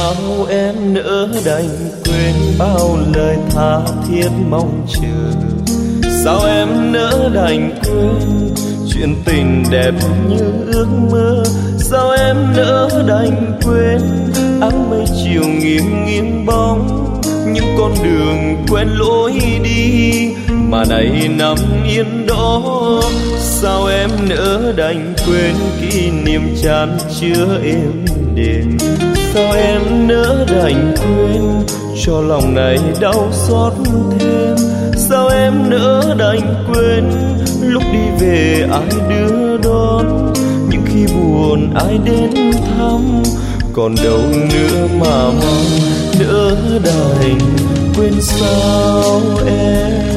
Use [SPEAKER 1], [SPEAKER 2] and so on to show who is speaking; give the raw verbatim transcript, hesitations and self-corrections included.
[SPEAKER 1] sao em nỡ đành quên bao lời tha thiết mong chờ? Sao em nỡ đành quên chuyện tình đẹp như ước mơ? Sao em nỡ đành quên áng mây chiều nghiêng nghiêng bóng những con đường quen lối đi mà nay nằm yên đó? Sao em nỡ đành quên kỷ niệm chan chứa êm đềm? Sao em nỡ đành quên cho lòng này đau xót thêm? Sao em nỡ đành quên lúc đi về ai đưa đón, những khi buồn ai đến thăm, còn đâu nữa mà mong nỡ đành quên sao em?